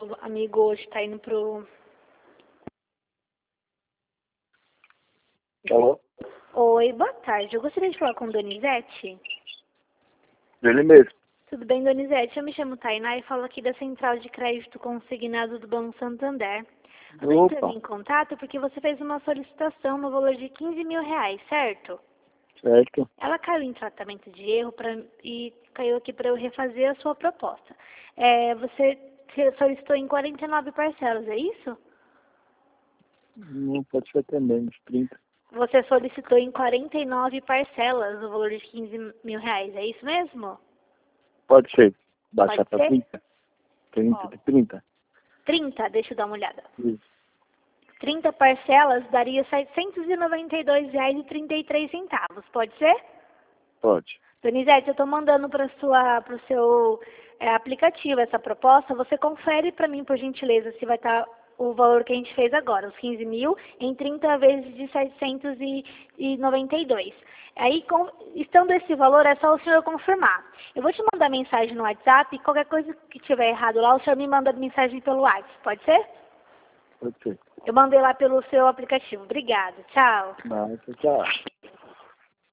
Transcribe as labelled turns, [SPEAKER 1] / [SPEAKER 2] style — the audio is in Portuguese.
[SPEAKER 1] amigo hoje tá indo pro...
[SPEAKER 2] Alô?
[SPEAKER 1] Oi, boa tarde. Eu gostaria de falar com Donizete.
[SPEAKER 2] Ele mesmo.
[SPEAKER 1] Tudo bem, Donizete? Eu me chamo Tainá e falo aqui da Central de Crédito Consignado do Banco Santander. Eu entrei em contato porque você fez uma solicitação no valor de R$ 15.000, certo?
[SPEAKER 2] Certo.
[SPEAKER 1] Ela caiu em tratamento de erro e caiu aqui para eu refazer a sua proposta. Você solicitou em 49 parcelas, é isso?
[SPEAKER 2] Não pode ser até menos, 30.
[SPEAKER 1] Você solicitou em 49 parcelas o valor de R$ 15.000, é isso mesmo?
[SPEAKER 2] Pode ser. Baixar
[SPEAKER 1] Pode
[SPEAKER 2] para
[SPEAKER 1] ser?
[SPEAKER 2] 30. 30 de 30.
[SPEAKER 1] 30, deixa eu dar uma olhada.
[SPEAKER 2] Isso.
[SPEAKER 1] 30 parcelas daria R$ 792,33, pode ser?
[SPEAKER 2] Pode.
[SPEAKER 1] Donizete, eu estou mandando para o seu aplicativo essa proposta. Você confere para mim, por gentileza, se vai estar o valor que a gente fez agora, os 15.000, em 30 vezes de 792. Aí, estando esse valor, é só o senhor confirmar. Eu vou te mandar mensagem no WhatsApp e qualquer coisa que tiver errado lá, o senhor me manda mensagem pelo WhatsApp, pode ser?
[SPEAKER 2] Pode ser.
[SPEAKER 1] Eu mandei lá pelo seu aplicativo. Obrigada. Tchau.
[SPEAKER 2] Mas, tchau.